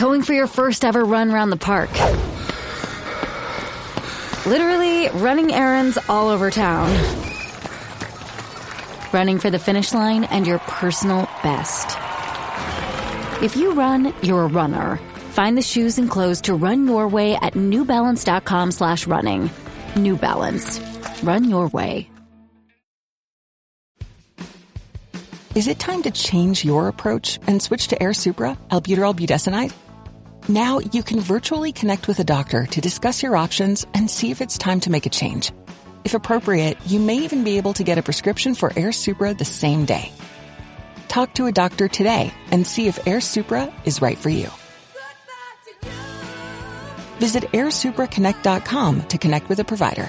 Going for your first ever run around the park. Literally running errands all over town. Running for the finish line and your personal best. If you run, you're a runner. Find the shoes and clothes to run your way at newbalance.com/running. New Balance. Run your way. Is it time to change your approach and switch to Air Supra, albuterol budesonide? Now you can virtually connect with a doctor to discuss your options and see if it's time to make a change. If appropriate, you may even be able to get a prescription for Air Supra the same day. Talk to a doctor today and see if Air Supra is right for you. Visit AirSupraConnect.com to connect with a provider.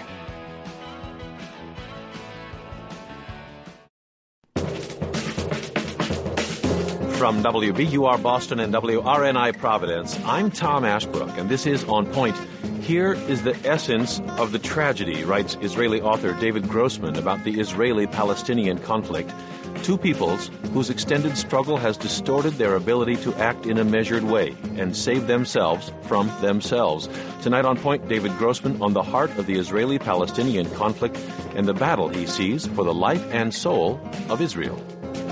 From WBUR Boston and WRNI Providence, I'm Tom Ashbrook, and this is On Point. Here is the essence of the tragedy, writes Israeli author David Grossman about the Israeli-Palestinian conflict. Two peoples whose extended struggle has distorted their ability to act in a measured way and save themselves from themselves. Tonight on Point, David Grossman on the heart of the Israeli-Palestinian conflict and the battle he sees for the life and soul of Israel.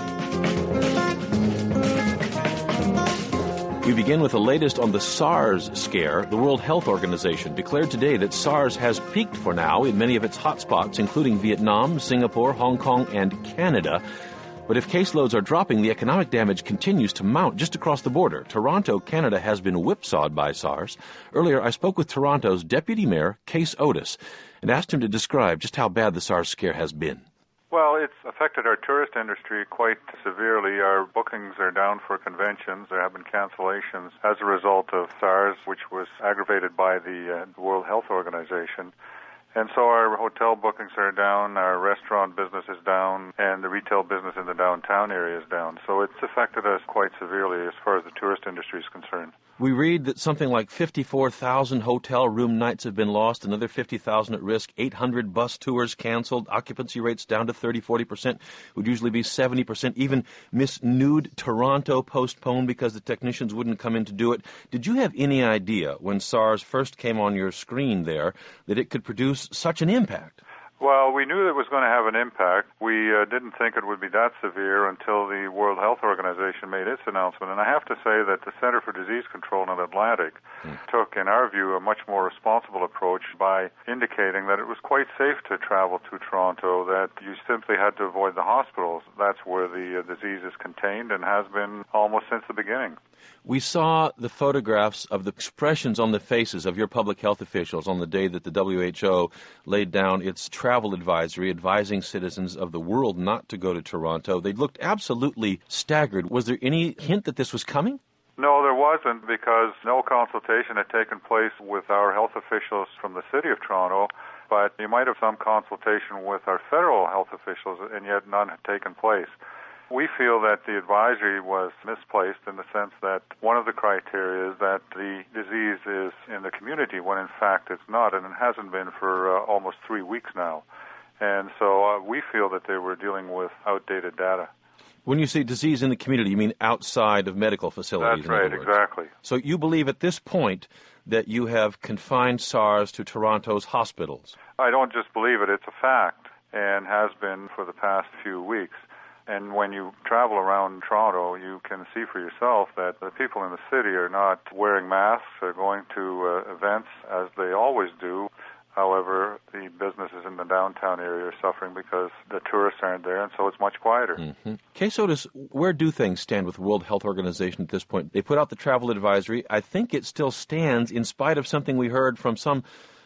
We begin with the latest on the SARS scare. The World Health Organization declared today that SARS has peaked for now in many of its hotspots, including Vietnam, Singapore, Hong Kong, and Canada. But if caseloads are dropping, the economic damage continues to mount just across the border. Toronto, Canada, has been whipsawed by SARS. Earlier, I spoke with Toronto's Deputy Mayor, Case Otis, and asked him to describe just how bad the SARS scare has been. Well, it's affected our tourist industry quite severely. Our bookings are down for conventions. There have been cancellations as a result of SARS, which was aggravated by the World Health Organization. And so our hotel bookings are down, our restaurant business is down, and the retail business in the downtown area is down. So it's affected us quite severely as far as the tourist industry is concerned. We read that something like 54,000 hotel room nights have been lost, another 50,000 at risk, 800 bus tours canceled, occupancy rates down to 30-40%, would usually be 70%. Even Miss Nude Toronto postponed because the technicians wouldn't come in to do it. Did you have any idea when SARS first came on your screen there that it could produce such an impact? Well, we knew it was going to have an impact. We didn't think it would be that severe until the World Health Organization made its announcement. And I have to say that the Center for Disease Control in Atlantic took, in our view, a much more responsible approach by indicating that it was quite safe to travel to Toronto, that you simply had to avoid the hospitals. That's where the disease is contained and has been almost since the beginning. We saw the photographs of the expressions on the faces of your public health officials on the day that the WHO laid down its travel advisory advising citizens of the world not to go to Toronto. They looked absolutely staggered. Was there any hint that this was coming? No, there wasn't, because no consultation had taken place with our health officials from the City of Toronto, but you might have some consultation with our federal health officials, and yet none had taken place. We feel that the advisory was misplaced in the sense that one of the criteria is that the disease is in the community when in fact it's not, and it hasn't been for almost 3 weeks now. And so we feel that they were dealing with outdated data. When you say disease in the community, you mean outside of medical facilities? That's right, exactly. So you believe at this point that you have confined SARS to Toronto's hospitals? I don't just believe it, it's a fact, and has been for the past few weeks. And when you travel around Toronto, you can see for yourself that the people in the city are not wearing masks, they're going to events as they always do. However, the businesses in the downtown area are suffering because the tourists aren't there, and so it's much quieter. Mm-hmm. Case Otis, where do things stand with the World Health Organization at this point? They put out the travel advisory. I think it still stands in spite of something we heard from some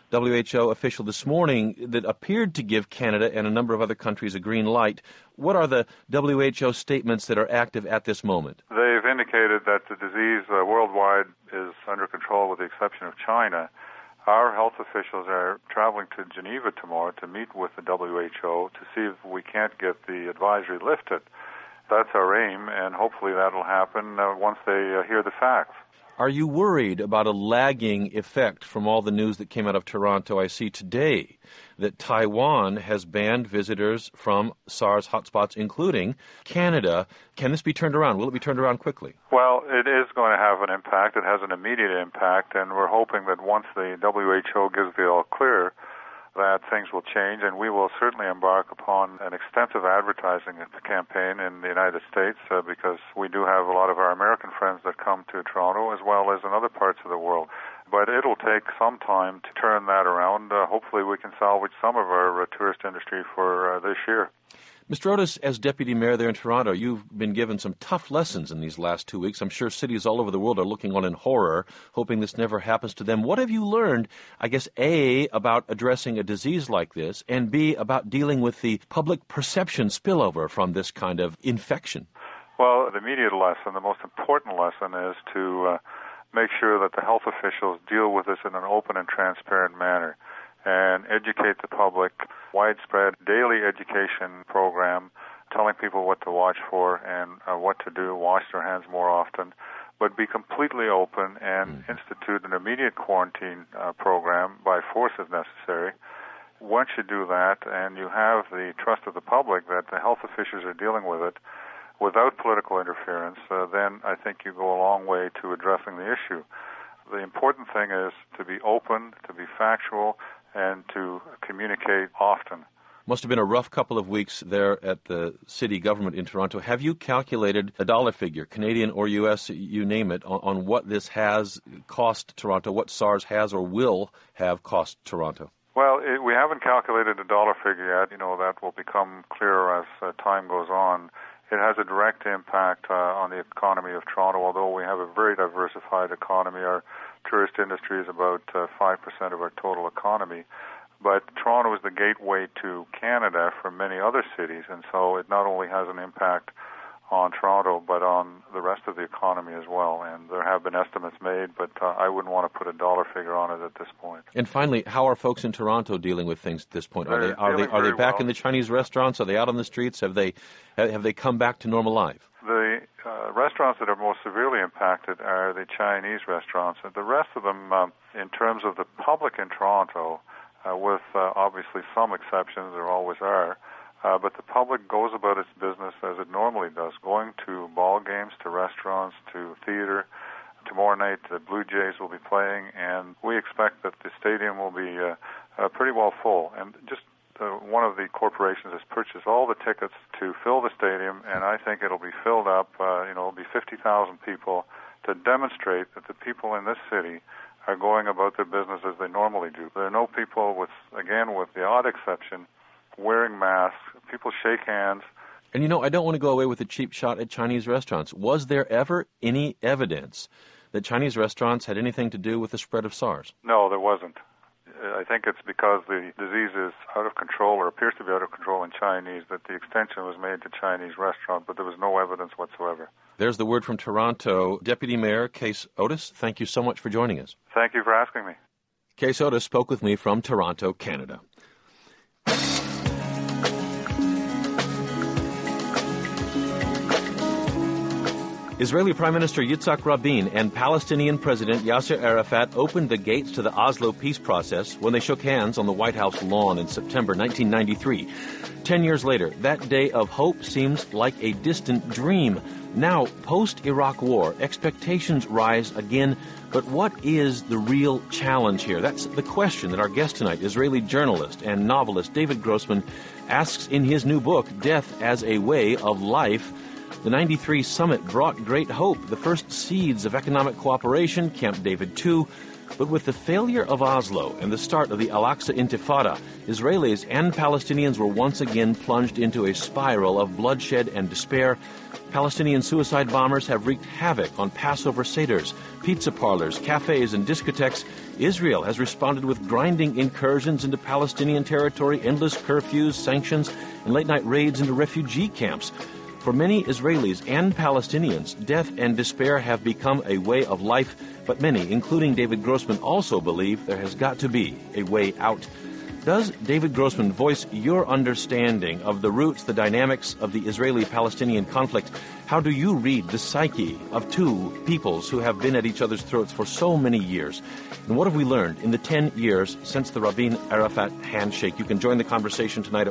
WHO official this morning that appeared to give Canada and a number of other countries a green light. What are the WHO statements that are active at this moment? They've indicated that the disease worldwide is under control with the exception of China. Our health officials are traveling to Geneva tomorrow to meet with the WHO to see if we can't get the advisory lifted. That's our aim, and hopefully that'll happen once they hear the facts. Are you worried about a lagging effect from all the news that came out of Toronto? I see today that Taiwan has banned visitors from SARS hotspots, including Canada. Can this be turned around? Will it be turned around quickly? Well, it is going to have an impact. It has an immediate impact, and we're hoping that once the WHO gives the all clear, that things will change, and we will certainly embark upon an extensive advertising campaign in the United States because we do have a lot of our American friends that come to Toronto as well as in other parts of the world. But it'll take some time to turn that around. Hopefully we can salvage some of our tourist industry for this year. Mr. Otis, as Deputy Mayor there in Toronto, you've been given some tough lessons in these last 2 weeks. I'm sure cities all over the world are looking on in horror, hoping this never happens to them. What have you learned, I guess, A, about addressing a disease like this, and B, about dealing with the public perception spillover from this kind of infection? Well, the immediate lesson, the most important lesson, is to make sure that the health officials deal with this in an open and transparent manner and educate the public. Widespread daily education program telling people what to watch for and what to do, wash their hands more often, but be completely open and institute an immediate quarantine program by force if necessary. Once you do that and you have the trust of the public that the health officials are dealing with it without political interference, then I think you go a long way to addressing the issue. The important thing is to be open, to be factual, and to communicate often. Must have been a rough couple of weeks there at the city government in Toronto. Have you calculated a dollar figure, Canadian or U.S., you name it, on what this has cost Toronto, what SARS has or will have cost Toronto? Well, we haven't calculated a dollar figure yet. That will become clearer as time goes on. It has a direct impact on the economy of Toronto, although we have a very diversified economy. Our tourist industry is about 5% of our total economy. But Toronto is the gateway to Canada for many other cities, and so it not only has an impact on Toronto, but on the rest of the economy as well. And there have been estimates made, but I wouldn't want to put a dollar figure on it at this point. And finally, how are folks in Toronto dealing with things at this point? Are they back in the Chinese restaurants? Are they out on the streets? Have they come back to normal life? The restaurants that are most severely impacted are the Chinese restaurants. And the rest of them, in terms of the public in Toronto, with obviously some exceptions, there always are, but the public goes about its business as it normally does, going to ball games, to restaurants, to theater. Tomorrow night, the Blue Jays will be playing, and we expect that the stadium will be pretty well full. And just one of the corporations has purchased all the tickets to fill the stadium, and I think it'll be filled up. It'll be 50,000 people to demonstrate that the people in this city are going about their business as they normally do. There are no people, with the odd exception, wearing masks. People shake hands. And I don't want to go away with a cheap shot at Chinese restaurants. Was there ever any evidence that Chinese restaurants had anything to do with the spread of SARS? No, there wasn't. I think it's because the disease is out of control, or appears to be out of control in Chinese, that the extension was made to Chinese restaurant, but there was no evidence whatsoever. There's the word from Toronto. Deputy Mayor Case Otis, thank you so much for joining us. Thank you for asking me. Case Otis spoke with me from Toronto, Canada. Israeli Prime Minister Yitzhak Rabin and Palestinian President Yasser Arafat opened the gates to the Oslo peace process when they shook hands on the White House lawn in September 1993. 10 years later, that day of hope seems like a distant dream. Now, post-Iraq war, expectations rise again, but what is the real challenge here? That's the question that our guest tonight, Israeli journalist and novelist David Grossman, asks in his new book, Death as a Way of Life. The 93 summit brought great hope, the first seeds of economic cooperation, Camp David II. But with the failure of Oslo and the start of the Al-Aqsa Intifada, Israelis and Palestinians were once again plunged into a spiral of bloodshed and despair. Palestinian suicide bombers have wreaked havoc on Passover seders, pizza parlors, cafes, and discotheques. Israel has responded with grinding incursions into Palestinian territory, endless curfews, sanctions, and late-night raids into refugee camps. For many Israelis and Palestinians, death and despair have become a way of life, but many, including David Grossman, also believe there has got to be a way out. Does David Grossman voice your understanding of the roots, the dynamics of the Israeli-Palestinian conflict? How do you read the psyche of two peoples who have been at each other's throats for so many years? And what have we learned in the 10 years since the Rabin-Arafat handshake? You can join the conversation tonight at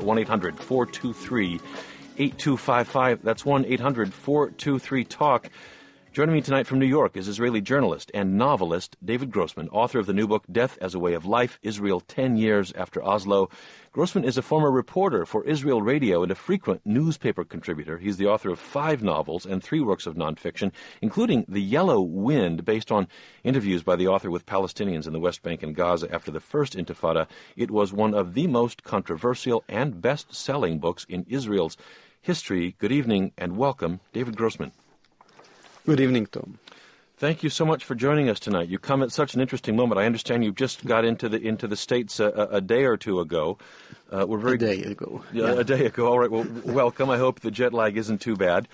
1-800-423-8255. That's 1-800-423-TALK. Joining me tonight from New York is Israeli journalist and novelist David Grossman, author of the new book, Death as a Way of Life, Israel 10 Years After Oslo. Grossman is a former reporter for Israel Radio and a frequent newspaper contributor. He's the author of 5 novels and 3 works of nonfiction, including The Yellow Wind, based on interviews by the author with Palestinians in the West Bank and Gaza after the First Intifada. It was one of the most controversial and best-selling books in Israel's history. Good evening and welcome, David Grossman. Good evening, Tom. Thank you so much for joining us tonight. You come at such an interesting moment. I understand you just got into the States a day or two ago. A day ago. Yeah, a day ago. All right. Well, welcome. I hope the jet lag isn't too bad.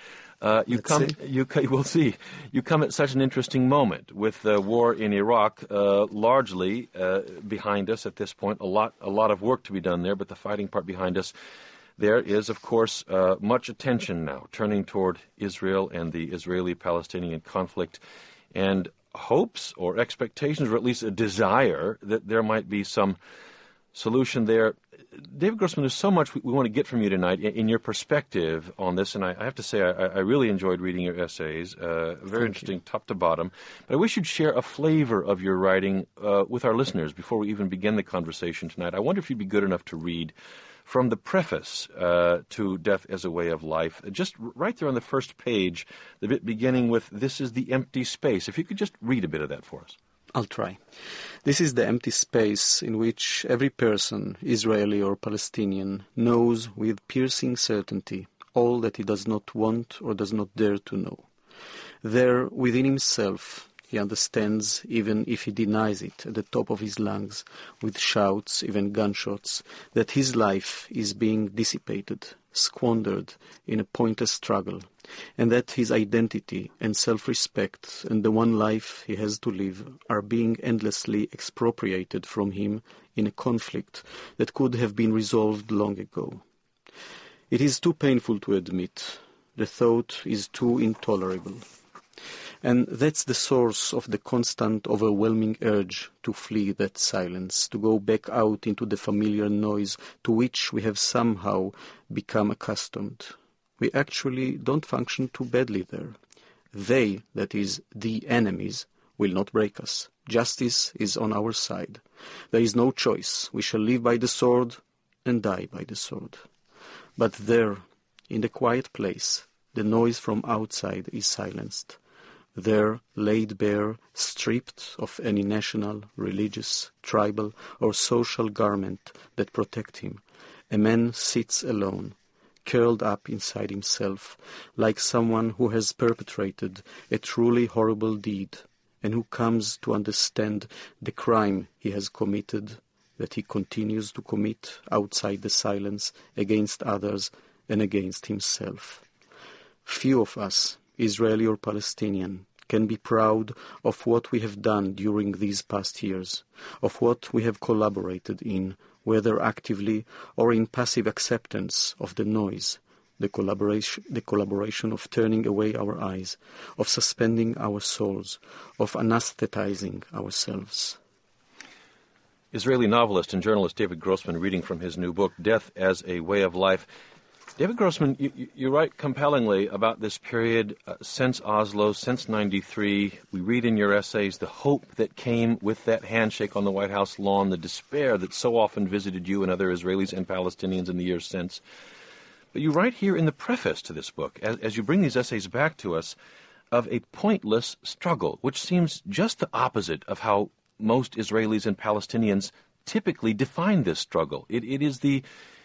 We'll see. You come at such an interesting moment with the war in Iraq largely behind us at this point. A lot of work to be done there, but the fighting part behind us. There is, of course, much attention now turning toward Israel and the Israeli-Palestinian conflict, and hopes or expectations, or at least a desire, that there might be some solution there. David Grossman, there's so much we want to get from you tonight in your perspective on this, and I have to say I really enjoyed reading your essays, very interesting top to bottom. But I wish you'd share a flavor of your writing with our listeners before we even begin the conversation tonight. I wonder if you'd be good enough to read from the preface to Death as a Way of Life, just right there on the first page, the bit beginning with, "This is the empty space." If you could just read a bit of that for us. I'll try. This is the empty space in which every person, Israeli or Palestinian, knows with piercing certainty all that he does not want or does not dare to know. There, within himself, he understands, even if he denies it at the top of his lungs, with shouts, even gunshots, that his life is being dissipated, squandered in a pointless struggle, and that his identity and self-respect and the one life he has to live are being endlessly expropriated from him in a conflict that could have been resolved long ago. It is too painful to admit. The thought is too intolerable. And that's the source of the constant, overwhelming urge to flee that silence, to go back out into the familiar noise to which we have somehow become accustomed. We actually don't function too badly there. They, that is, the enemies, will not break us. Justice is on our side. There is no choice. We shall live by the sword and die by the sword. But there, in the quiet place, the noise from outside is silenced. There, laid bare, stripped of any national, religious, tribal, or social garment that protect him, a man sits alone, curled up inside himself, like someone who has perpetrated a truly horrible deed, and who comes to understand the crime he has committed, that he continues to commit outside the silence against others and against himself. Few of us, Israeli or Palestinian, can be proud of what we have done during these past years, of what we have collaborated in, whether actively or in passive acceptance of the noise, the collaboration of turning away our eyes, of suspending our souls, of anesthetizing ourselves. Israeli novelist and journalist David Grossman reading from his new book, Death as a Way of Life. David Grossman, you write compellingly about this period since Oslo, since 93. We read in your essays the hope that came with that handshake on the White House lawn, the despair that so often visited you and other Israelis and Palestinians in the years since. But you write here in the preface to this book, as you bring these essays back to us, of a pointless struggle, which seems just the opposite of how most Israelis and Palestinians typically define this struggle. It is the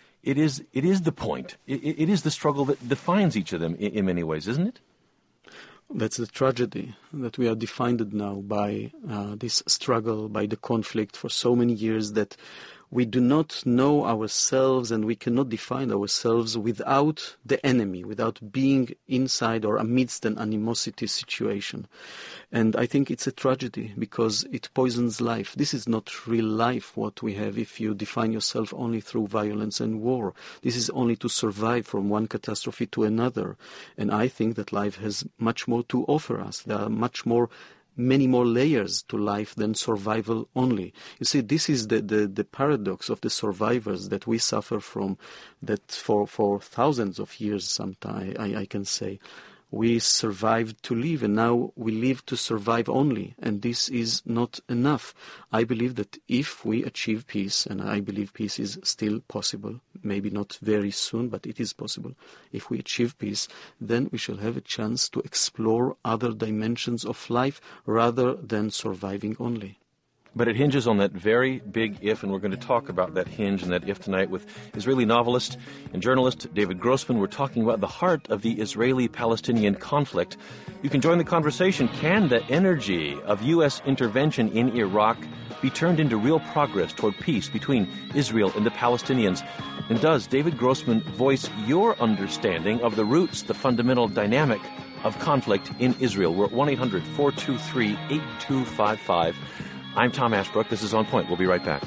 point. It is the struggle that defines each of them in many ways, isn't it? That's the tragedy, that we are defined now by this struggle, by the conflict for so many years that we do not know ourselves and we cannot define ourselves without the enemy, without being inside or amidst an animosity situation. And I think it's a tragedy because it poisons life. This is not real life, what we have if you define yourself only through violence and war. This is only to survive from one catastrophe to another. And I think that life has much more to offer us. There are many more layers to life than survival only. You see, this is the paradox of the survivors that we suffer from, that for thousands of years sometimes, I can say. We survived to live, and now we live to survive only, and this is not enough. I believe that if we achieve peace, and I believe peace is still possible, maybe not very soon, but it is possible. If we achieve peace, then we shall have a chance to explore other dimensions of life rather than surviving only. But it hinges on that very big if, and we're going to talk about that hinge and that if tonight with Israeli novelist and journalist David Grossman. We're talking about the heart of the Israeli-Palestinian conflict. You can join the conversation. Can the energy of U.S. intervention in Iraq be turned into real progress toward peace between Israel and the Palestinians? And does David Grossman voice your understanding of the roots, the fundamental dynamic of conflict in Israel? We're at 1-800-423-8255. I'm Tom Ashbrook. This is On Point. We'll be right back.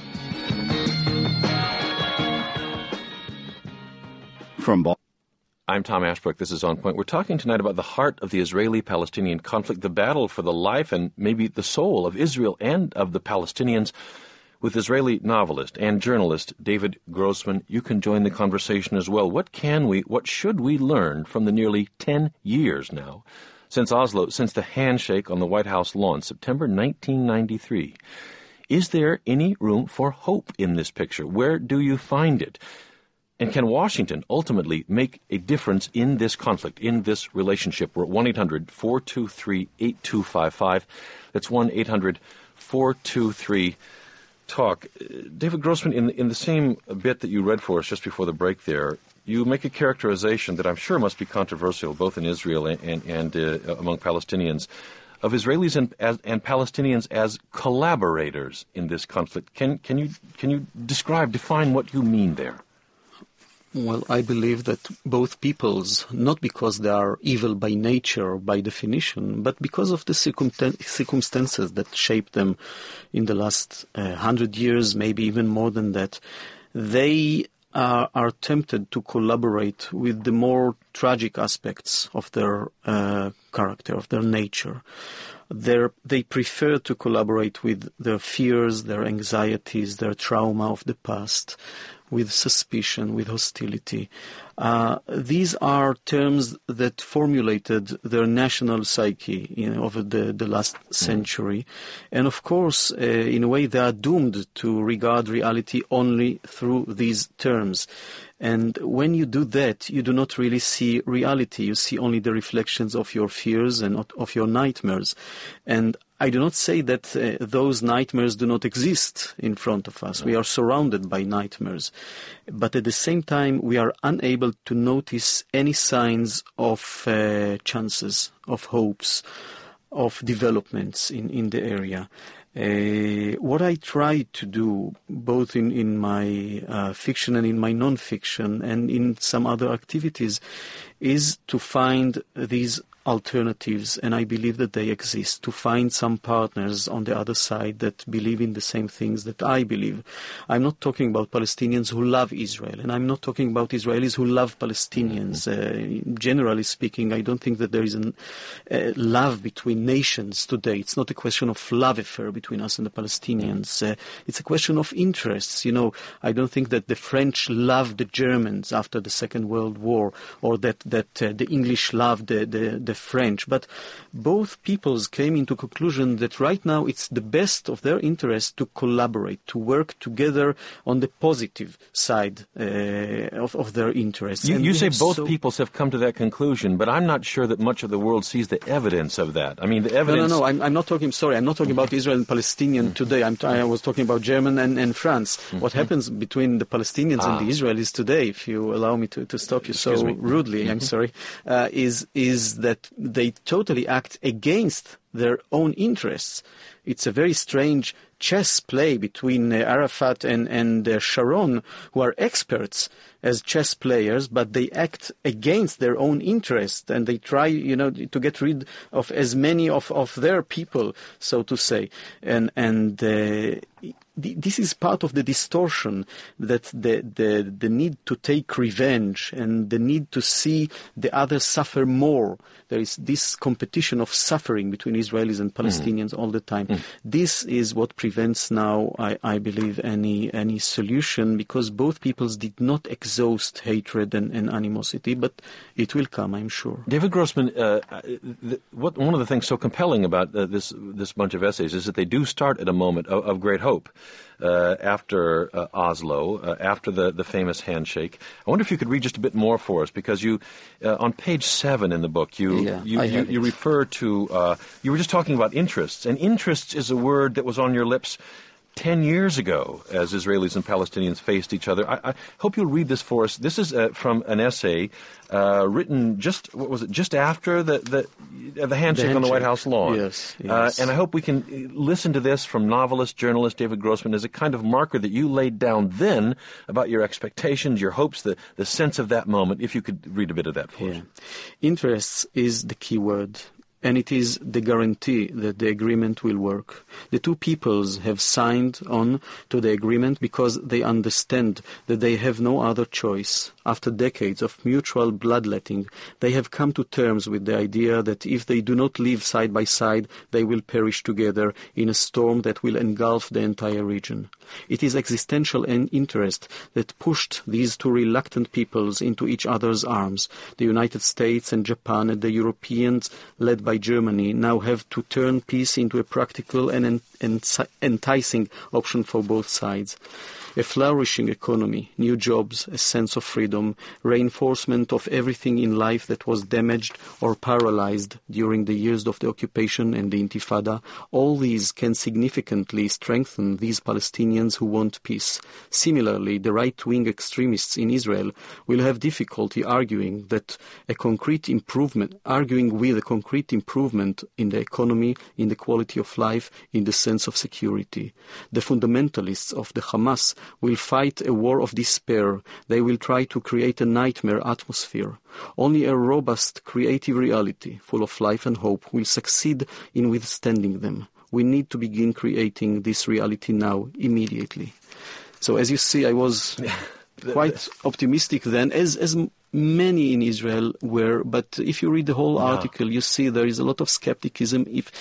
I'm Tom Ashbrook. This is On Point. We're talking tonight about the heart of the Israeli-Palestinian conflict, the battle for the life and maybe the soul of Israel and of the Palestinians, with Israeli novelist and journalist David Grossman. You can join the conversation as well. What should we learn from the nearly 10 years now since Oslo, since the handshake on the White House lawn, September 1993. Is there any room for hope in this picture? Where do you find it? And can Washington ultimately make a difference in this conflict, in this relationship? We're at 1-800-423-8255. That's 1-800-423-TALK. David Grossman, in the same bit that you read for us just before the break there, you make a characterization that I'm sure must be controversial, both in Israel and among Palestinians, of Israelis and Palestinians as collaborators in this conflict. Can you define what you mean there? Well, I believe that both peoples, not because they are evil by nature or by definition, but because of the circumstances that shaped them in the last 100 years, maybe even more than that, they are tempted to collaborate with the more tragic aspects of their character, of their nature. They prefer to collaborate with their fears, their anxieties, their trauma of the past, with suspicion, with hostility. These are terms that formulated their national psyche over the last century. And of course, in a way, they are doomed to regard reality only through these terms. And when you do that, you do not really see reality. You see only the reflections of your fears and of your nightmares. And I do not say that those nightmares do not exist in front of us. We are surrounded by nightmares. But at the same time, we are unable to notice any signs of chances, of hopes, of developments in the area. What I try to do, both in my fiction and in my non-fiction and in some other activities, is to find these alternatives, and I believe that they exist, to find some partners on the other side that believe in the same things that I believe. I'm not talking about Palestinians who love Israel, and I'm not talking about Israelis who love Palestinians. Generally speaking, I don't think that there is a love between nations today. It's not a question of love affair between us and the Palestinians. It's a question of interests. I don't think that the French loved the Germans after the Second World War, or that the English loved the French, but both peoples came into conclusion that right now it's the best of their interest to collaborate, to work together on the positive side of their interests. You say both peoples have come to that conclusion, but I'm not sure that much of the world sees the evidence of that. I mean, the evidence... No, I'm not talking about Israel and Palestinian today. I was talking about German and France. What happens between the Palestinians and the Israelis today, if you allow me to stop you rudely, I'm sorry, is that they totally act against their own interests. It's a very strange chess play between Arafat and Sharon, who are experts as chess players, but they act against their own interest, and they try, to get rid of as many of their people, so to say. And this is part of the distortion, that the need to take revenge and the need to see the others suffer more. There is this competition of suffering between Israelis and Palestinians all the time. This is what prevents now, I believe, any solution, because both peoples did not exhaust hatred and animosity, but it will come, I'm sure. David Grossman, one of the things so compelling about this bunch of essays is that they do start at a moment of great hope. After Oslo, after the famous handshake. I wonder if you could read just a bit more for us, because you, on page 7 in the book, you refer to, you were just talking about interests, and interests is a word that was on your lips 10 years ago as Israelis and Palestinians faced each other. I hope you'll read this for us. This is from an essay written just after the handshake on the White House lawn. Yes. And I hope we can listen to this from novelist, journalist David Grossman as a kind of marker that you laid down then about your expectations, your hopes, the sense of that moment. If you could read a bit of that for us. Interests is the key word. And it is the guarantee that the agreement will work. The two peoples have signed on to the agreement because they understand that they have no other choice. After decades of mutual bloodletting, they have come to terms with the idea that if they do not live side by side, they will perish together in a storm that will engulf the entire region. It is existential interest that pushed these two reluctant peoples into each other's arms. The United States and Japan and the Europeans, led by Germany, now have to turn peace into a practical and enticing option for both sides. A flourishing economy, new jobs, a sense of freedom, reinforcement of everything in life that was damaged or paralyzed during the years of the occupation and the Intifada, all these can significantly strengthen these Palestinians who want peace. Similarly, the right-wing extremists in Israel will have difficulty arguing with a concrete improvement in the economy, in the quality of life, in the sense of security. The fundamentalists of the Hamas will fight a war of despair. They will try to create a nightmare atmosphere. Only a robust, creative reality, full of life and hope, will succeed in withstanding them. We need to begin creating this reality now, immediately. So as you see, I was quite optimistic then, as many in Israel were, but if you read the whole article, you see there is a lot of skepticism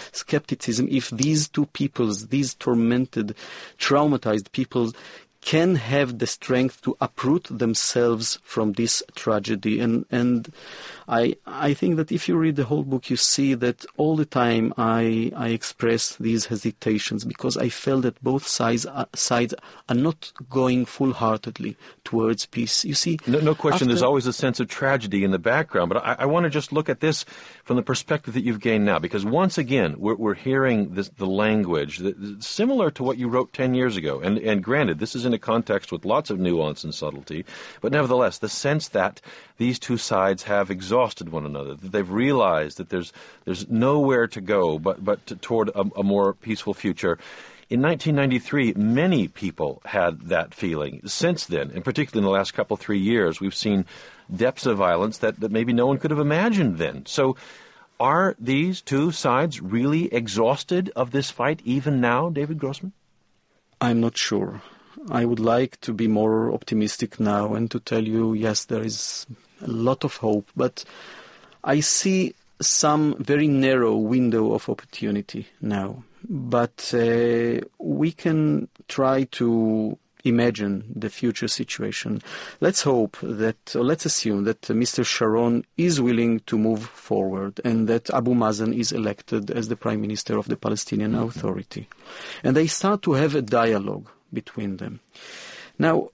if these two peoples, these tormented, traumatized peoples, can have the strength to uproot themselves from this tragedy. And I think that if you read the whole book, you see that all the time I express these hesitations, because I felt that both sides are not going full-heartedly towards peace. You see, no question. There's always a sense of tragedy in the background, but I want to just look at this from the perspective that you've gained now, because once again we're hearing the language similar to what you wrote 10 years ago. And granted, this is in a context with lots of nuance and subtlety, but nevertheless, the sense that these two sides have exhausted one another, that they've realized that there's nowhere to go but toward a more peaceful future. In 1993, many people had that feeling. Since then, and particularly in the last 3 years, we've seen depths of violence that maybe no one could have imagined then. So are these two sides really exhausted of this fight even now, David Grossman? I'm not sure. I would like to be more optimistic now and to tell you, yes, there is a lot of hope, but I see some very narrow window of opportunity now. But we can try to imagine the future situation. Let's assume that Mr. Sharon is willing to move forward and that Abu Mazen is elected as the Prime Minister of the Palestinian Authority. And they start to have a dialogue between them. Now,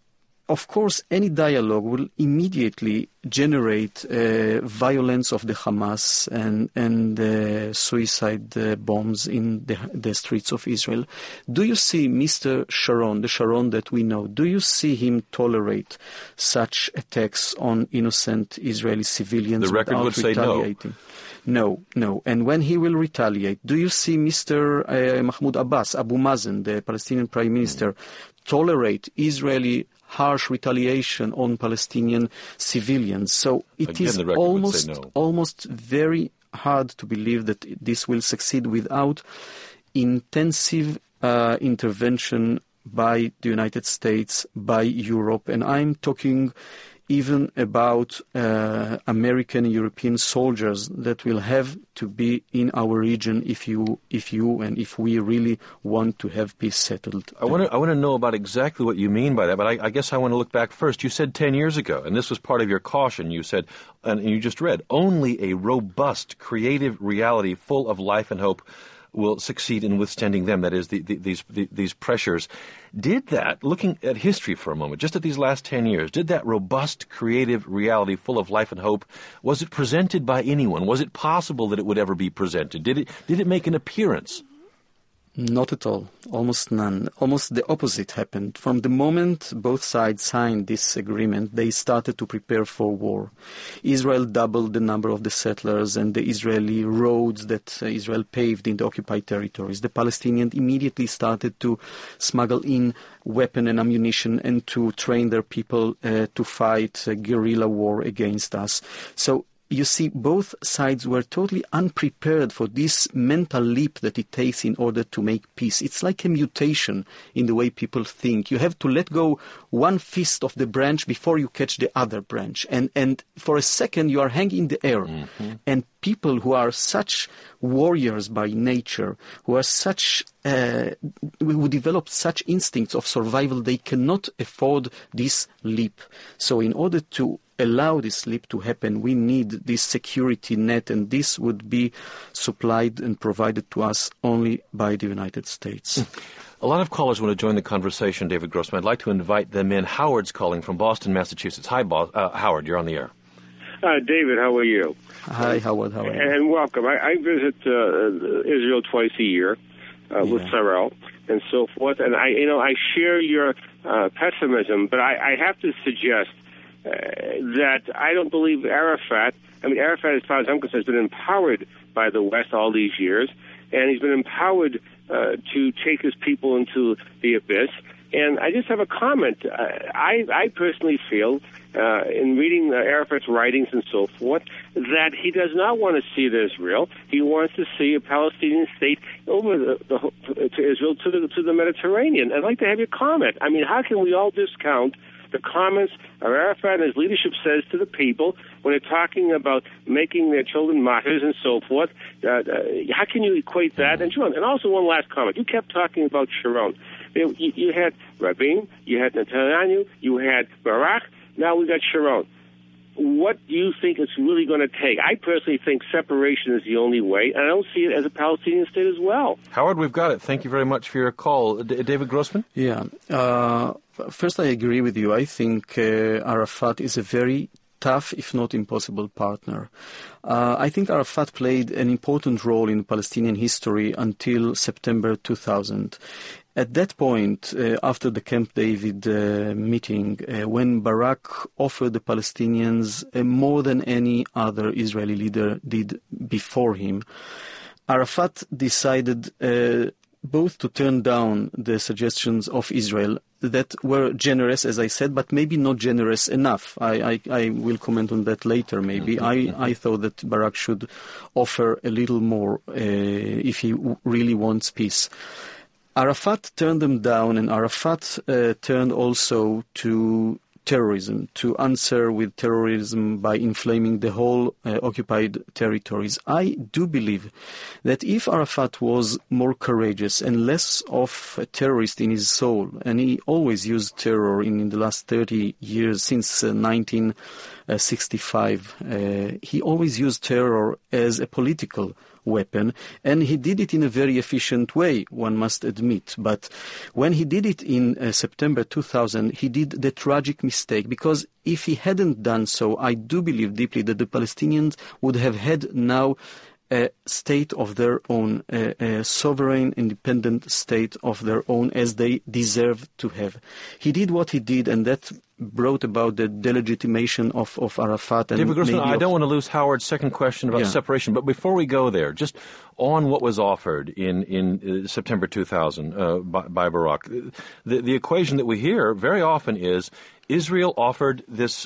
of course, any dialogue will immediately generate violence of the Hamas and suicide bombs in the streets of Israel. Do you see Mr. Sharon, the Sharon that we know, do you see him tolerate such attacks on innocent Israeli civilians the record without would say retaliating? No. And when he will retaliate, do you see Mr. Mahmoud Abbas, Abu Mazen, the Palestinian Prime Minister, tolerate Israeli harsh retaliation on Palestinian civilians? So it is almost very hard to believe that this will succeed without intensive intervention by the United States, by Europe, and I'm talking even about American and European soldiers that will have to be in our region if we really want to have peace settled. I want to know about exactly what you mean by that, but I guess I want to look back first. You said 10 years ago, and this was part of your caution. You said, and you just read, only a robust, creative reality full of life and hope will succeed in withstanding them, that is, these pressures. Did that, looking at history for a moment, just at these last 10 years, did that robust, creative reality full of life and hope, was it presented by anyone? Was it possible that it would ever be presented? Did it make an appearance? Not at all. Almost none. Almost the opposite happened. From the moment both sides signed this agreement, they started to prepare for war. Israel doubled the number of the settlers and the Israeli roads that Israel paved in the occupied territories. The Palestinians immediately started to smuggle in weapon and ammunition and to train their people to fight guerrilla war against us. So you see, both sides were totally unprepared for this mental leap that it takes in order to make peace. It's like a mutation in the way people think. You have to let go one fist of the branch before you catch the other branch. And for a second, you are hanging in the air. Mm-hmm. And people who are such warriors by nature, who are who develop such instincts of survival, they cannot afford this leap. So in order to allow this leap to happen, we need this security net, and this would be supplied and provided to us only by the United States. A lot of callers want to join the conversation, David Grossman. I'd like to invite them in. Howard's calling from Boston, Massachusetts. Hi, Howard, you're on the air. David, how are you? Hi, Howard, how are you? And welcome. I visit Israel twice a year with Sarel and so forth, and I share your pessimism, but I have to suggest that I don't believe Arafat, as far as I'm concerned, has been empowered by the West all these years, and he's been empowered to take his people into the abyss. And I just have a comment. I personally feel, in reading Arafat's writings and so forth, that he does not want to see Israel. He wants to see a Palestinian state over to Israel, to the Mediterranean. I'd like to have your comment. I mean, how can we all discount the comments Arafat and his leadership says to the people when they're talking about making their children martyrs and so forth? How can you equate that? And also one last comment. You kept talking about Sharon. You had Rabin, you had Netanyahu, you had Barak, now we got Sharon. What do you think it's really going to take? I personally think separation is the only way, and I don't see it as a Palestinian state as well. Howard, we've got it. Thank you very much for your call. David Grossman? Yeah. First, I agree with you. I think Arafat is a very tough, if not impossible, partner. I think Arafat played an important role in Palestinian history until September 2000. At that point, after the Camp David meeting, when Barak offered the Palestinians more than any other Israeli leader did before him, Arafat decided both to turn down the suggestions of Israel that were generous, as I said, but maybe not generous enough. I will comment on that later, maybe. I thought that Barak should offer a little more if he really wants peace. Arafat turned them down, and Arafat turned also to terrorism, to answer with terrorism by inflaming the whole occupied territories. I do believe that if Arafat was more courageous and less of a terrorist in his soul, and he always used terror in the last 30 years, since 1965, he always used terror as a political weapon, and he did it in a very efficient way, one must admit. But when he did it in September 2000, he did the tragic mistake, because if he hadn't done so, I do believe deeply that the Palestinians would have had now a state of their own, a sovereign, independent state of their own, as they deserve to have. He did what he did, and that brought about the delegitimation of Arafat. And David Grossman, I don't want to lose Howard's second question about separation, but before we go there, just on what was offered in September 2000 by Barak, the equation that we hear very often is Israel offered this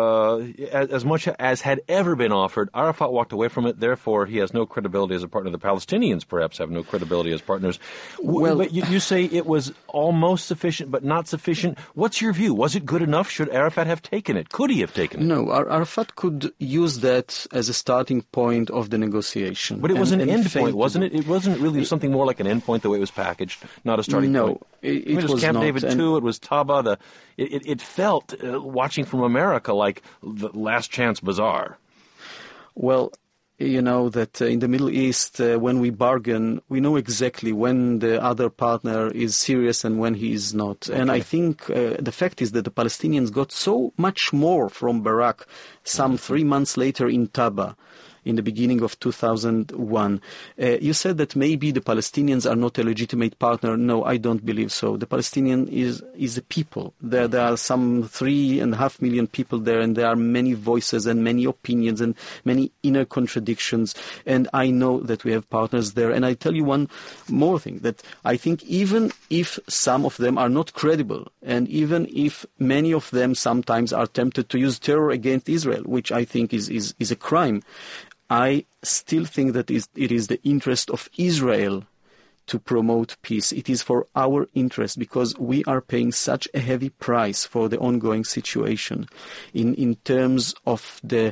as much as had ever been offered. Arafat walked away from it. Therefore, he has no credibility as a partner. The Palestinians perhaps have no credibility as partners. Well, you say it was almost sufficient, but not sufficient. What's your view? Was it good enough? Should Arafat have taken it? Could he have taken it? No, Arafat could use that as a starting point of the negotiation. But it was an end point, wasn't it? It wasn't really something more like an end point the way it was packaged, not a starting point. No, it was Camp not. David II, it was Taba. It felt, watching from America, like the Last Chance Bazaar. Well, you know that in the Middle East, when we bargain, we know exactly when the other partner is serious and when he is not. Okay. And I think the fact is that the Palestinians got so much more from Barak some 3 months later in Taba, in the beginning of 2001. You said that maybe the Palestinians are not a legitimate partner. No, I don't believe so. The Palestinian is a people. There are some 3.5 million people there, and there are many voices and many opinions and many inner contradictions. And I know that we have partners there. And I tell you one more thing, that I think even if some of them are not credible, and even if many of them sometimes are tempted to use terror against Israel, which I think is a crime, I still think that it is the interest of Israel to promote peace. It is for our interest, because we are paying such a heavy price for the ongoing situation in terms of the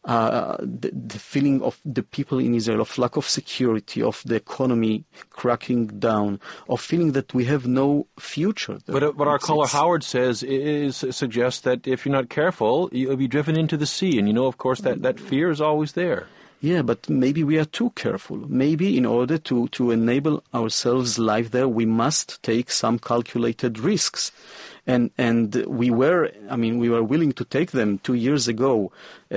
feeling of the people in Israel, of lack of security, of the economy cracking down, of feeling that we have no future. But our caller Howard suggests that if you're not careful, you'll be driven into the sea. And of course, that fear is always there. Yeah, but maybe we are too careful. Maybe in order to enable ourselves life there, we must take some calculated risks. And we were willing to take them 2 years ago.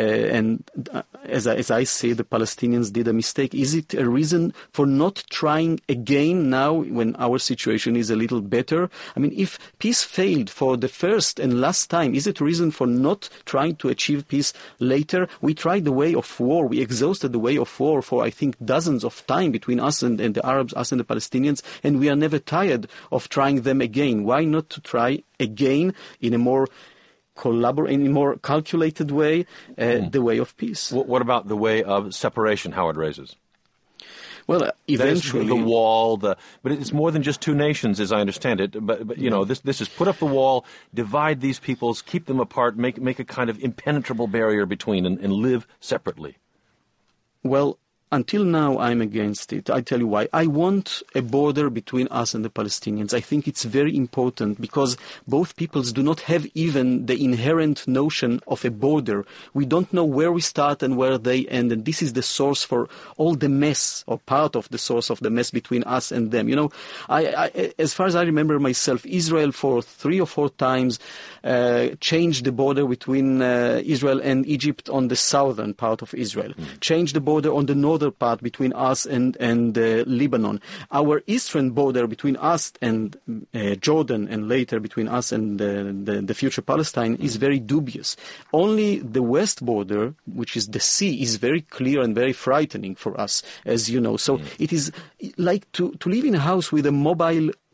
As I say, the Palestinians did a mistake. Is it a reason for not trying again now when our situation is a little better? I mean, if peace failed for the first and last time, is it a reason for not trying to achieve peace later? We tried the way of war. We exhausted the way of war for, I think, dozens of times between us and the Arabs, us and the Palestinians, and we are never tired of trying them again. Why not to try again in a more calculated way, the way of peace? What about the way of separation Howard raises? Well, eventually the wall, but it's more than just two nations, as I understand it. But this is put up the wall, divide these peoples, keep them apart, make a kind of impenetrable barrier between, and live separately. Well, until now, I'm against it. I tell you why. I want a border between us and the Palestinians. I think it's very important, because both peoples do not have even the inherent notion of a border. We don't know where we start and where they end, and this is the source for all the mess, or part of the source of the mess between us and them. I as far as I remember myself, Israel for 3 or 4 times changed the border between Israel and Egypt on the southern part of Israel, changed the border on the northern part between us and Lebanon. Our eastern border between us and Jordan, and later between us and the future Palestine, is very dubious. Only the west border, which is the sea, is very clear and very frightening for us, as you know. So it is like to live in a house with a mobile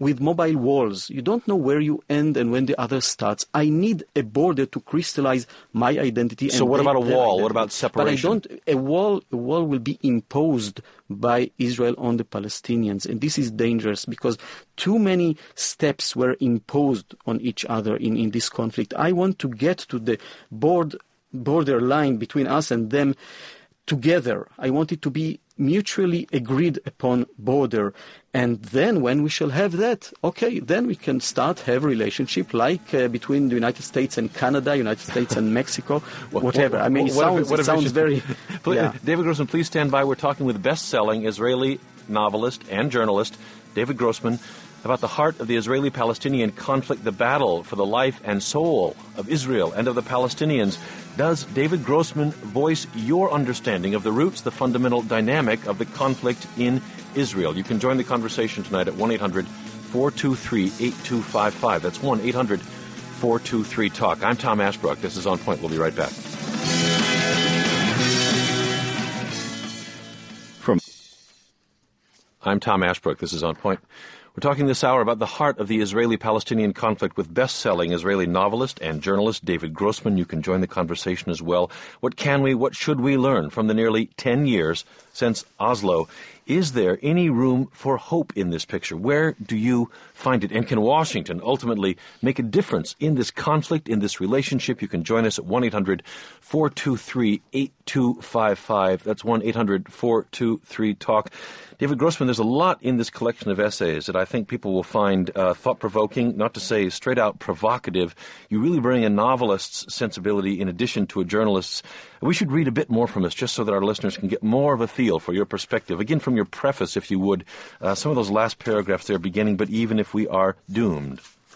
with mobile walls. You don't know where you end and when the other starts. I need a border to crystallize my identity. So what about a wall? What about separation? But a wall will be imposed by Israel on the Palestinians. And this is dangerous because too many steps were imposed on each other in this conflict. I want to get to the border line between us and them together. I want it to be mutually agreed upon border. And then when we shall have that, okay, then we can start have relationship like between the United States and Canada, United States and Mexico, whatever. I mean, it sounds very... Yeah. David Grossman, please stand by. We're talking with best-selling Israeli novelist and journalist David Grossman about the heart of the Israeli-Palestinian conflict, the battle for the life and soul of Israel and of the Palestinians. Does David Grossman voice your understanding of the roots, the fundamental dynamic of the conflict in Israel? You can join the conversation tonight at 1-800-423-8255. That's 1-800-423-TALK. I'm Tom Ashbrook. This is On Point. We'll be right back. I'm Tom Ashbrook. This is On Point. We're talking this hour about the heart of the Israeli-Palestinian conflict with best-selling Israeli novelist and journalist David Grossman. You can join the conversation as well. What should we learn from the nearly 10 years since Oslo? Is there any room for hope in this picture? Where do you find it? And can Washington ultimately make a difference in this conflict, in this relationship? You can join us at 1-800-423-8255. That's 1-800-423-TALK. David Grossman, there's a lot in this collection of essays that I think people will find thought-provoking, not to say straight-out provocative. You really bring a novelist's sensibility in addition to a journalist's. We should read a bit more from this just so that our listeners can get more of a feel for your perspective. Again, from your preface, if you would, some of those last paragraphs there beginning, but even if we are doomed.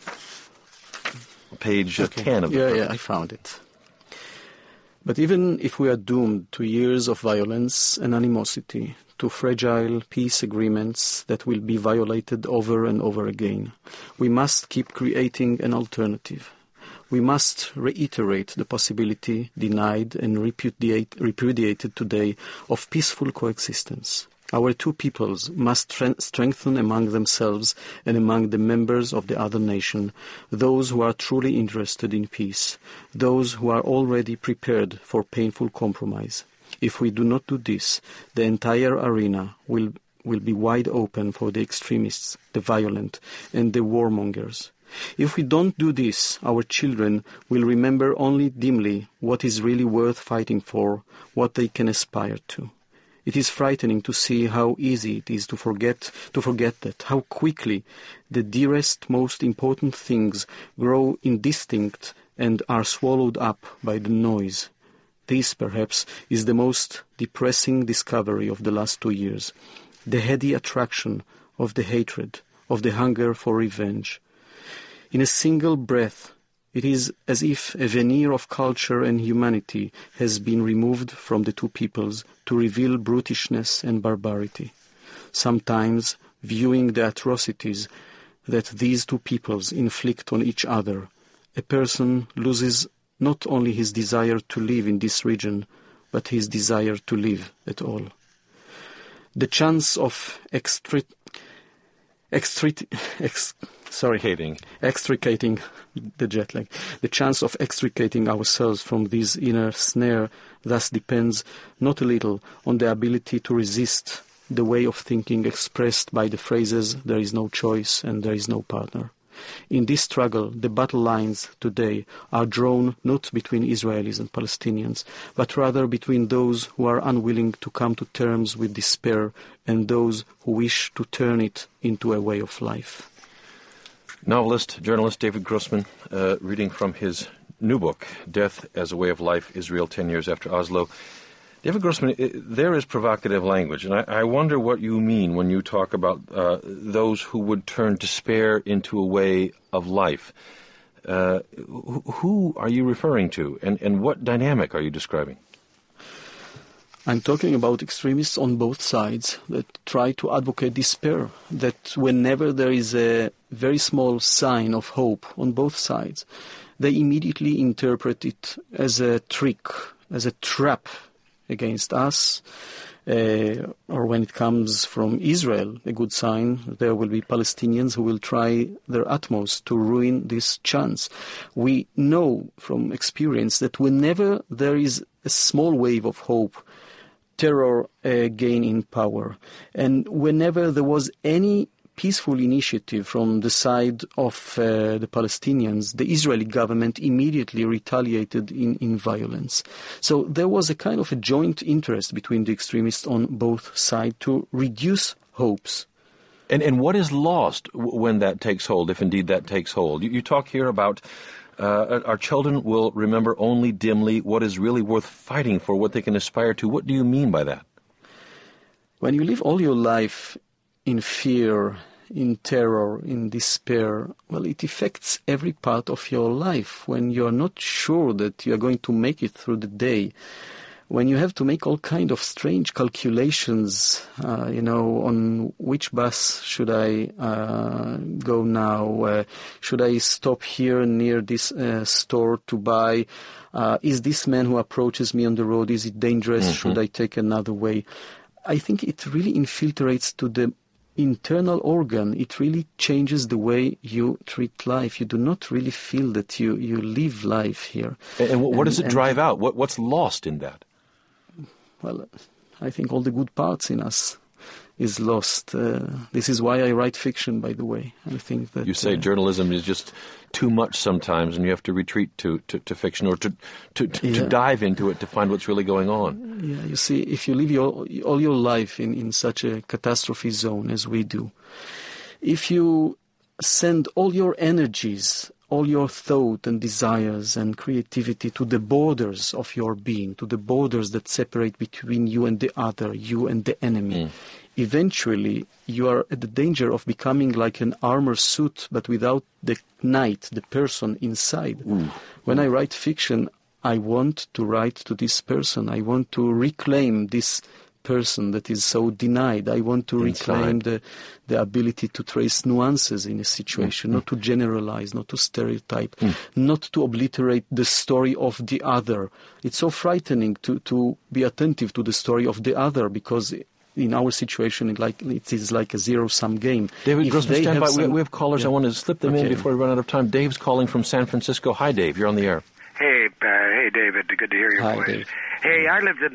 Page 10 of the book. Yeah, I found it. But even if we are doomed to years of violence and animosity, to fragile peace agreements that will be violated over and over again, we must keep creating an alternative. We must reiterate the possibility, denied and repudiated today, of peaceful coexistence. Our two peoples must strengthen among themselves and among the members of the other nation, those who are truly interested in peace, those who are already prepared for painful compromise. If we do not do this, the entire arena will be wide open for the extremists, the violent, and the warmongers. If we don't do this, our children will remember only dimly what is really worth fighting for, what they can aspire to. It is frightening to see how easy it is to forget that, how quickly the dearest, most important things grow indistinct and are swallowed up by the noise. This, perhaps, is the most depressing discovery of the last 2 years. The heady attraction of the hatred, of the hunger for revenge. In a single breath, it is as if a veneer of culture and humanity has been removed from the two peoples to reveal brutishness and barbarity. Sometimes, viewing the atrocities that these two peoples inflict on each other, a person loses not only his desire to live in this region, but his desire to live at all. The chance of extricating the jet lag. The chance of extricating ourselves from this inner snare thus depends not a little on the ability to resist the way of thinking expressed by the phrases "there is no choice" and "there is no partner." In this struggle, the battle lines today are drawn not between Israelis and Palestinians, but rather between those who are unwilling to come to terms with despair and those who wish to turn it into a way of life. Novelist, journalist David Grossman, reading from his new book, Death as a Way of Life, Israel 10 Years After Oslo. David Grossman, there is provocative language, and I wonder what you mean when you talk about those who would turn despair into a way of life. Who are you referring to, and what dynamic are you describing? I'm talking about extremists on both sides that try to advocate despair, that whenever there is a very small sign of hope on both sides, they immediately interpret it as a trick, as a trap, against us, or when it comes from Israel, a good sign, there will be Palestinians who will try their utmost to ruin this chance. We know from experience that whenever there is a small wave of hope, terror gain in power. And whenever there was any peaceful initiative from the side of the Palestinians, the Israeli government immediately retaliated in violence. So there was a kind of a joint interest between the extremists on both sides to reduce hopes. And what is lost when that takes hold, if indeed that takes hold? You talk here about our children will remember only dimly what is really worth fighting for, what they can aspire to. What do you mean by that? When you live all your life in fear, in terror, in despair, well, it affects every part of your life. When you are not sure that you are going to make it through the day, when you have to make all kind of strange calculations, on which bus should I go now? Should I stop here near this store to buy? Is this man who approaches me on the road, is it dangerous? Mm-hmm. Should I take another way? I think it really infiltrates to the internal organ. It really changes the way you treat life. You do not really feel that you live life here. And what does it drive out? What's lost in that? Well, I think all the good parts in us is lost. This is why I write fiction, by the way. I think that... You say journalism is just too much sometimes, and you have to retreat to fiction or to dive into it to find what's really going on. Yeah, you see, if you live all your life in such a catastrophe zone as we do, if you send all your energies, all your thought and desires and creativity to the borders of your being, to the borders that separate between you and the other, you and the enemy, eventually you are at the danger of becoming like an armor suit, but without the knight, the person inside. When I write fiction, I want to write to this person. I want to reclaim this person that is so denied. I want to reclaim the ability to trace nuances in a situation, not to generalize, not to stereotype, not to obliterate the story of the other. It's so frightening to be attentive to the story of the other, because in our situation, it is like a zero-sum game. David Grossman, stand by. We have callers. Yeah. I want to slip them in before we run out of time. Dave's calling from San Francisco. Hi, Dave. You're on the air. Hey, David. Good to hear your voice. Dave. Hey, I lived in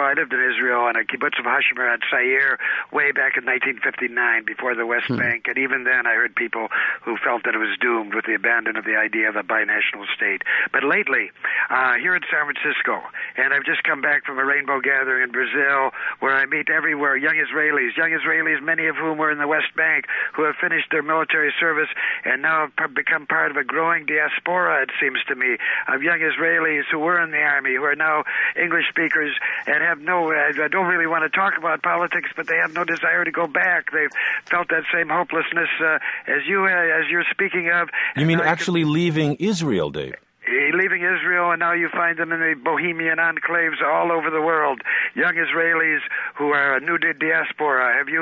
Israel on a kibbutz of Hashemer Tzair way back in 1959, before the West Bank, and even then I heard people who felt that it was doomed with the abandon of the idea of a binational state. But lately, here in San Francisco, and I've just come back from a rainbow gathering in Brazil, where I meet everywhere young Israelis, many of whom were in the West Bank, who have finished their military service and now have become part of a growing diaspora, it seems to me, of young Israelis who were in the army, who are now English speakers and have I don't really want to talk about politics, but they have no desire to go back. They've felt that same hopelessness as you're speaking of. You mean actually leaving Israel, Dave? Leaving Israel, and now you find them in the bohemian enclaves all over the world. Young Israelis who are a new diaspora. Do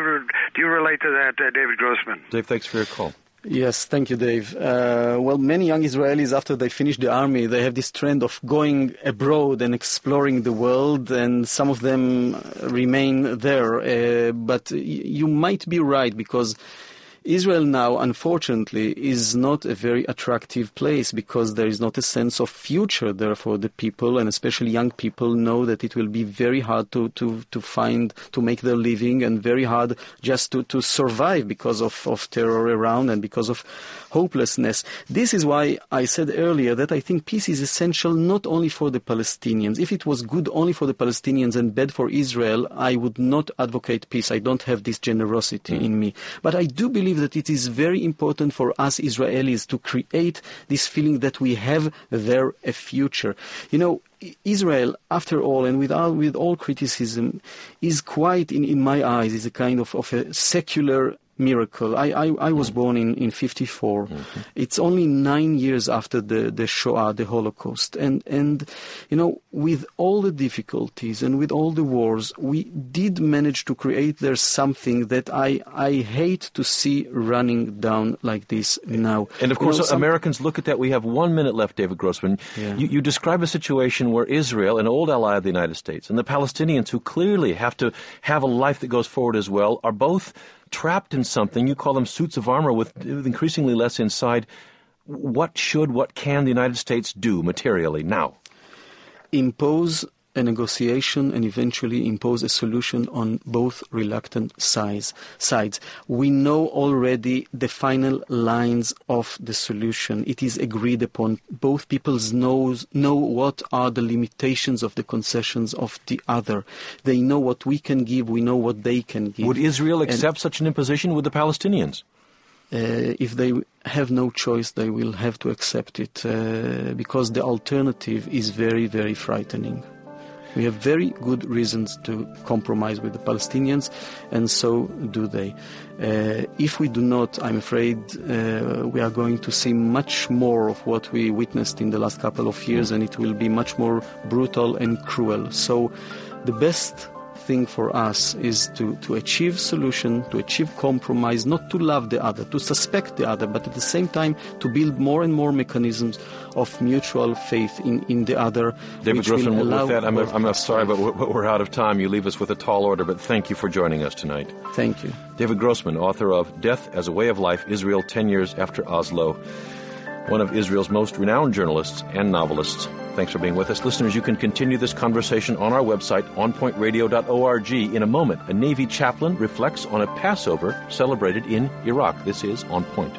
you relate to that, David Grossman? Dave, thanks for your call. Yes, thank you, Dave. Well, many young Israelis, after they finish the army, they have this trend of going abroad and exploring the world, and some of them remain there. But you might be right, because Israel now, unfortunately, is not a very attractive place, because there is not a sense of future there for the people, and especially young people know that it will be very hard to make their living, and very hard just to survive because of terror around and because of hopelessness. This is why I said earlier that I think peace is essential not only for the Palestinians. If it was good only for the Palestinians and bad for Israel, I would not advocate peace. I don't have this generosity in me. But I do believe that it is very important for us Israelis to create this feeling that we have there a future. You know, Israel, after all, and with all criticism, is quite, in my eyes, is a kind of a secular miracle. I was born in 54. Mm-hmm. It's only 9 years after the Shoah, the Holocaust. And with all the difficulties and with all the wars, we did manage to create there something that I hate to see running down like this now. And of course, Americans look at that. We have 1 minute left, David Grossman. Yeah. You describe a situation where Israel, an old ally of the United States, and the Palestinians, who clearly have to have a life that goes forward as well, are both trapped in something. You call them suits of armor with increasingly less inside. What can the United States do materially now? Impose a negotiation and eventually impose a solution on both reluctant sides. We know already the final lines of the solution. It is agreed upon. Both peoples know what are the limitations of the concessions of the other. They know what we can give. We know what they can give. Would Israel accept such an imposition with the Palestinians? If they have no choice, they will have to accept it because the alternative is very, very frightening. We have very good reasons to compromise with the Palestinians, and so do they. If we do not, I'm afraid we are going to see much more of what we witnessed in the last couple of years, and it will be much more brutal and cruel. So the best thing for us is to achieve solution, to achieve compromise, not to love the other, to suspect the other, but at the same time to build more and more mechanisms of mutual faith in the other. David Grossman, with that, I'm sorry, but we're out of time. You leave us with a tall order, but thank you for joining us tonight. Thank you. David Grossman, author of Death as a Way of Life, Israel 10 Years After Oslo, one of Israel's most renowned journalists and novelists. Thanks for being with us. Listeners, you can continue this conversation on our website, onpointradio.org. In a moment, a Navy chaplain reflects on a Passover celebrated in Iraq. This is On Point.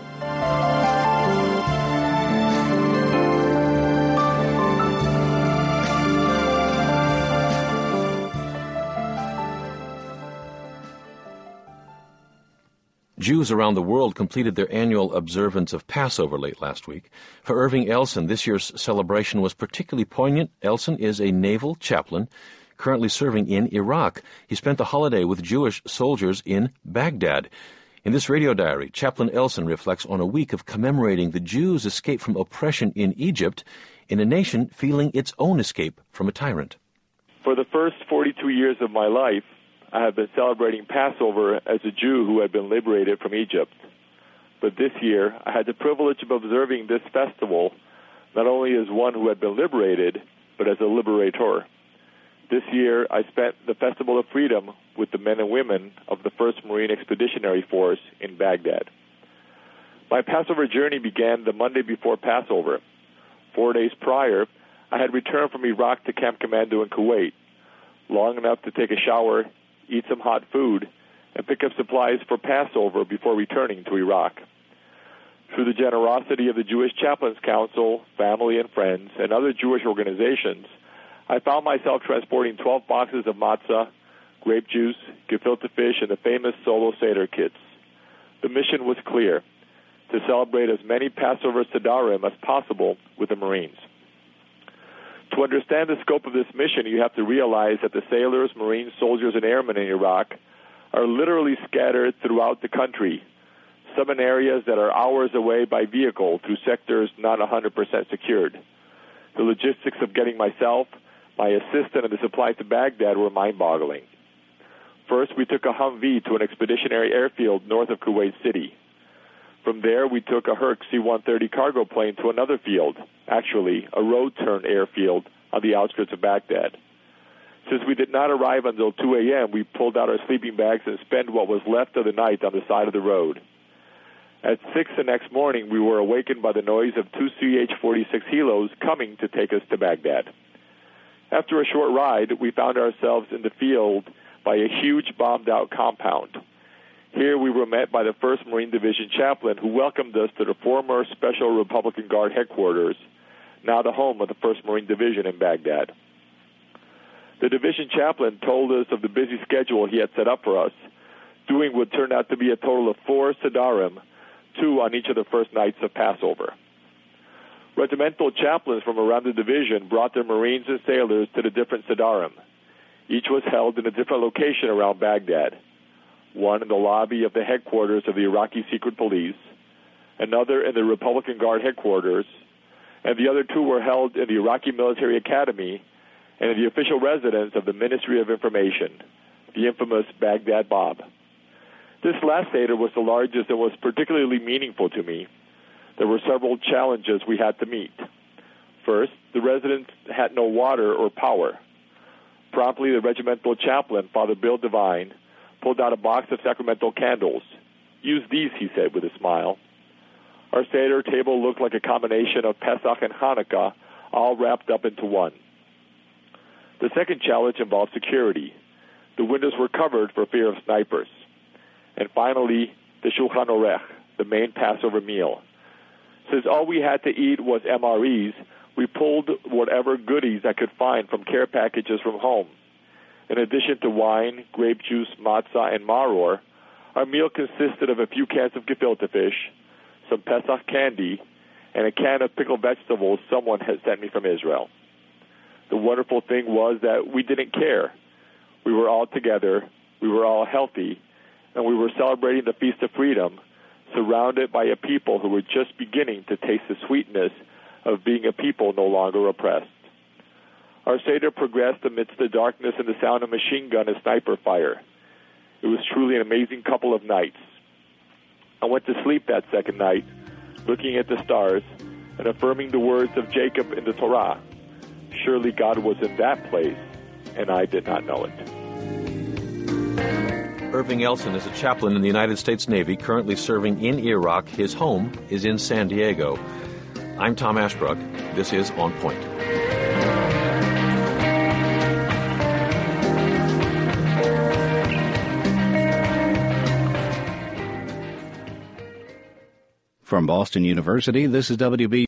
Jews around the world completed their annual observance of Passover late last week. For Irving Elson, this year's celebration was particularly poignant. Elson is a naval chaplain currently serving in Iraq. He spent the holiday with Jewish soldiers in Baghdad. In this radio diary, Chaplain Elson reflects on a week of commemorating the Jews' escape from oppression in Egypt, in a nation feeling its own escape from a tyrant. For the first 42 years of my life, I have been celebrating Passover as a Jew who had been liberated from Egypt. But this year, I had the privilege of observing this festival not only as one who had been liberated, but as a liberator. This year, I spent the Festival of Freedom with the men and women of the 1st Marine Expeditionary Force in Baghdad. My Passover journey began the Monday before Passover. 4 days prior, I had returned from Iraq to Camp Commando in Kuwait, long enough to take a shower, eat some hot food, and pick up supplies for Passover before returning to Iraq. Through the generosity of the Jewish Chaplains Council, family and friends, and other Jewish organizations, I found myself transporting 12 boxes of matzah, grape juice, gefilte fish, and the famous Solo Seder kits. The mission was clear: to celebrate as many Passover Sedarim as possible with the Marines. To understand the scope of this mission, you have to realize that the sailors, Marines, soldiers, and airmen in Iraq are literally scattered throughout the country, some in areas that are hours away by vehicle through sectors not 100% secured. The logistics of getting myself, my assistant, and the supplies to Baghdad were mind-boggling. First, we took a Humvee to an expeditionary airfield north of Kuwait City. From there, we took a Herc C-130 cargo plane to another field, actually a road-turned airfield on the outskirts of Baghdad. Since we did not arrive until 2 a.m., we pulled out our sleeping bags and spent what was left of the night on the side of the road. At 6 the next morning, we were awakened by the noise of 2 CH-46 helos coming to take us to Baghdad. After a short ride, we found ourselves in the field by a huge bombed-out compound. Here we were met by the 1st Marine Division chaplain, who welcomed us to the former Special Republican Guard headquarters, now the home of the 1st Marine Division in Baghdad. The division chaplain told us of the busy schedule he had set up for us, doing what turned out to be a total of 4 Sedarim, 2 on each of the first nights of Passover. Regimental chaplains from around the division brought their Marines and sailors to the different Sedarim. Each was held in a different location around Baghdad. one in the lobby of the headquarters of the Iraqi Secret Police, another in the Republican Guard headquarters, and the other two were held in the Iraqi Military Academy and in the official residence of the Ministry of Information, the infamous Baghdad Bob. This last Seder was the largest and was particularly meaningful to me. There were several challenges we had to meet. First, the residents had no water or power. Promptly, the regimental chaplain, Father Bill Devine, pulled out a box of sacramental candles. "Use these," he said with a smile. Our Seder table looked like a combination of Pesach and Hanukkah, all wrapped up into one. The second challenge involved security. The windows were covered for fear of snipers. And finally, the Shulchan Orech, the main Passover meal. Since all we had to eat was MREs, we pulled whatever goodies I could find from care packages from home. In addition to wine, grape juice, matzah, and maror, our meal consisted of a few cans of gefilte fish, some Pesach candy, and a can of pickled vegetables someone had sent me from Israel. The wonderful thing was that we didn't care. We were all together, we were all healthy, and we were celebrating the Feast of Freedom, surrounded by a people who were just beginning to taste the sweetness of being a people no longer oppressed. Our Seder progressed amidst the darkness and the sound of machine gun and sniper fire. It was truly an amazing couple of nights. I went to sleep that second night, looking at the stars and affirming the words of Jacob in the Torah. Surely God was in that place, and I did not know it. Irving Elson is a chaplain in the United States Navy, currently serving in Iraq. His home is in San Diego. I'm Tom Ashbrook. This is On Point. From Boston University, this is WB.